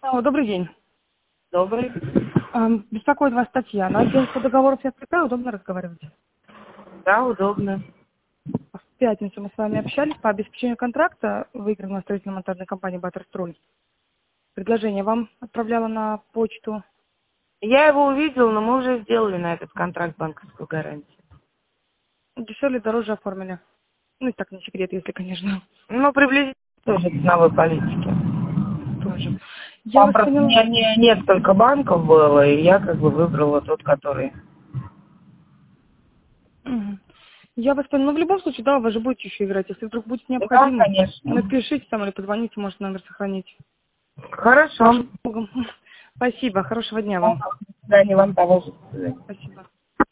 Алло, добрый день. Добрый. Беспокоит вас Татьяна. Агентство договоров СПК. Удобно разговаривать? Да, удобно. В пятницу мы с вами общались по обеспечению контракта, выигранного строительно-монтажной компанией «Баттерстрой». Предложение вам отправляла на почту. Я его увидел, но мы уже сделали на этот контракт банковскую гарантию. Дешевле, дороже оформили. Ну, и так не секрет, если, конечно, Ну, приблизительно тоже ценовой политики. тоже. Я Там вас просто поняла. несколько банков было, и я как бы выбрала тот, который... Мгм. Я вас поняла. Но в любом случае, да, вы же будете еще играть. Если вдруг будет Да, необходимо, конечно. напишите там или позвоните, может номер сохранить. Хорошо. Вашим Богом. Спасибо. Хорошего дня вам. Да, не вам того же. Спасибо.